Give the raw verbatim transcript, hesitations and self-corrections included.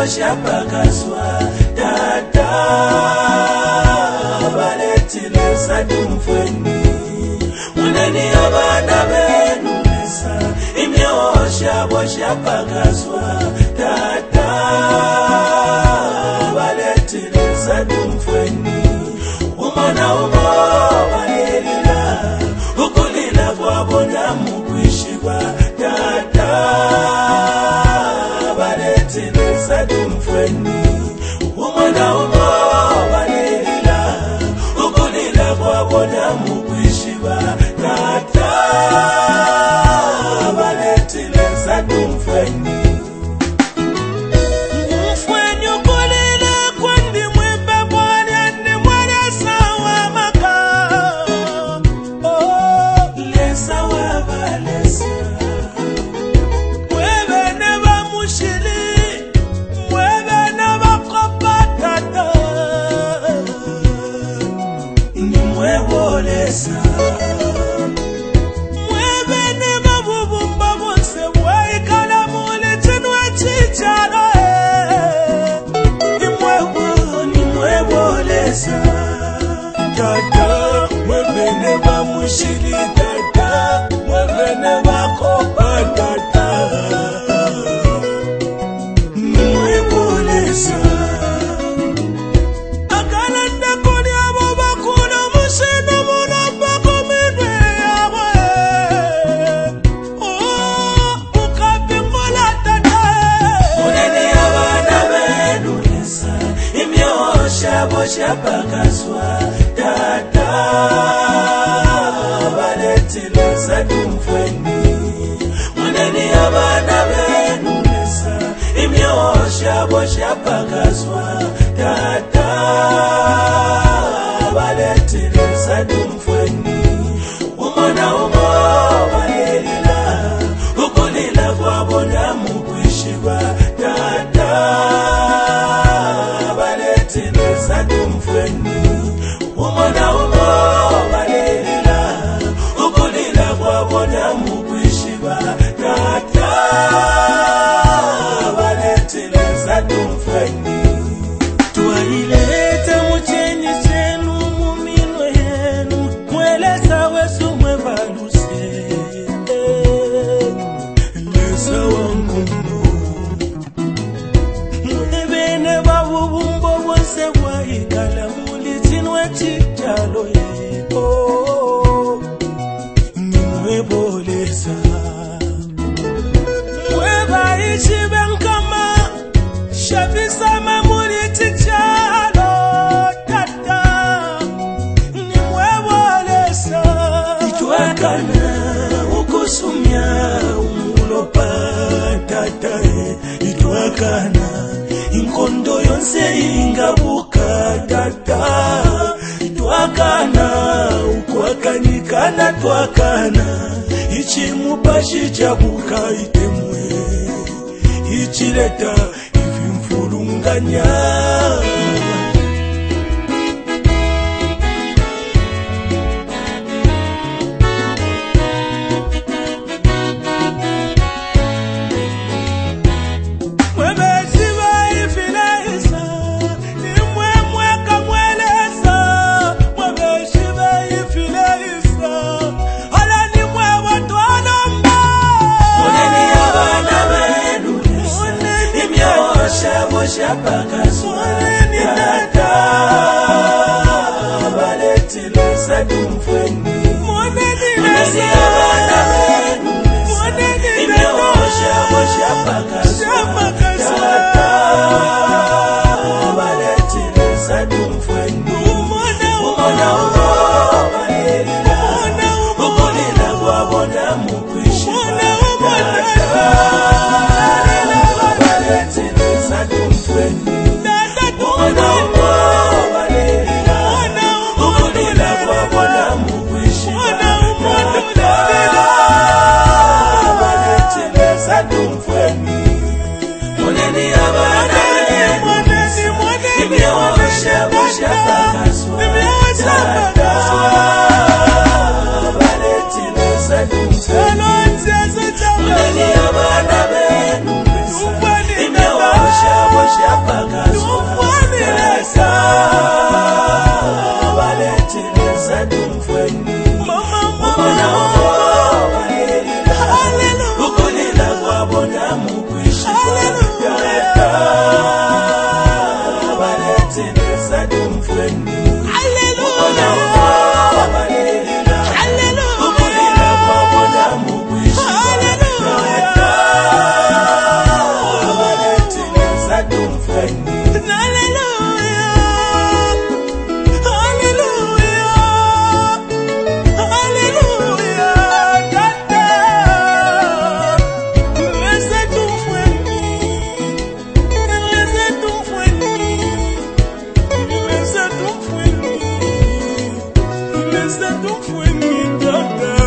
bosha pakaswa tata baletile sadumfweni uneni abana benu nesa imyosha bosha pakaswa tata baletile sadumfweni umana umo balelila ukulila kwa bona mukwishibwa tata baletile sadumfweni umana umo balelila ukulila kwa bona mukwishibwa tata baletile sadumfweni tata mwebene ba mushili tata mwebene ba kopa tata mwebolesa akalanda kuli abo bakuna mushino munamba komidwe yawe oh ukape mola tata uneni abana benu lesa imyosha bosha pakaswa tata baletile sadumfweni uneni abana benu nesa imyosha bosha pakaswa tata baletile sadumfweni umana umo balelila ukulila kwa bona mukwishibwa tata baletile sadumfweni umana umo balelila ukulila kwa bona mukwishibwa tata baletile sadumfweni tuwailete muchenyi chenu muminwe yenu mwelesa wesu mwevaluse lesa wangu mwebene babubumbo wonse waikala mulichinwe chijalo yeko nimwebolesa mweba ichibe nkama shabisa mamuri chijalo tata nimwebolesa itwakana ukusumya umulopa tata itwakana inkondo yonse ingabuka tata twakana ukwakanikana twakana ichimupashi chabuka itemwe ichileta ivimfulunganya pakaswa tata baletile sadumfweni uneni abana benu imyosha bosha pakaswa tata baletile sadumfweni umana umo balelila ukulila kwa bona mukwishibwa tata baletile sadumfweni umana umo balelila ukulila kwa bona mukwishibwa tata baletile sadumfweni uneni abana imyosha bosha pakaswa tata baletile sadumfweni uneni abana benu imyosha bosha feni. Hallelujah, hallelujah, hallelujah, Dada. Laisse tout feni, laisse tout feni, laisse tout feni, laisse tout feni, Dada.